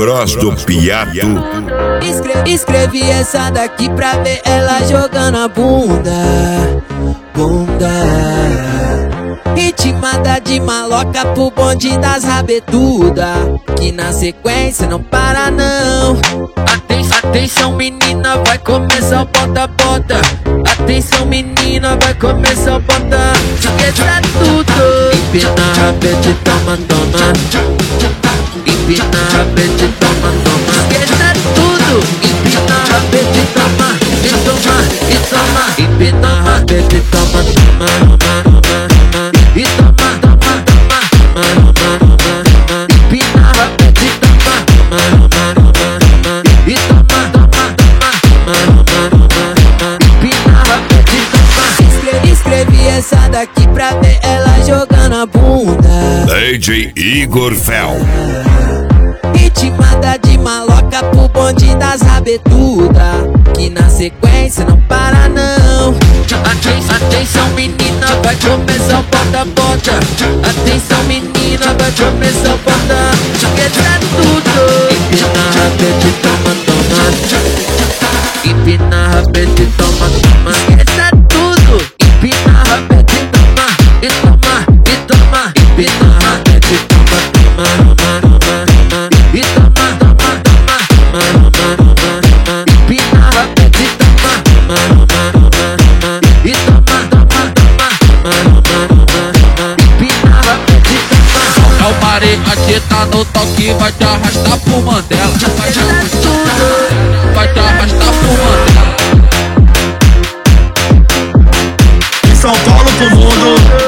Cross do Piato. Escrevi essa daqui pra ver ela jogando a bunda. Ritmada de maloca pro bonde das rabetuda, que na sequência não para não. Atenção menina, vai começar o bota. Atenção menina, vai começar o bota. Esqueça tudo. Empina rabete, toma. Empina rabete, toma. Esqueça tudo. Empina rabete, toma. E toma. Empina rabete, toma. E toma. Empina rabete, toma. E toma. Empina rabete, toma. Escrevi essa daqui pra ver ela jogando a bunda. DJ Igor Fel. Ritmada de maloca pro bonde das rabetuda, que na sequência não para não. Atenção menina, vai começar o bota. Atenção menina, vai começar o bota. Esqueça tudo. Empina rabete, toma. Empina rabete, toma. Esqueça tudo. Empina rabete, toma. E toma. Empina rabete, toma. E toma. Empina rabete, toma. E toma. Empina rabete, toma. É o Mari, aqui tá no toque, vai te arrastar pro Mandela. Vai te arrastar pro Mandela. De São Paulo pro mundo.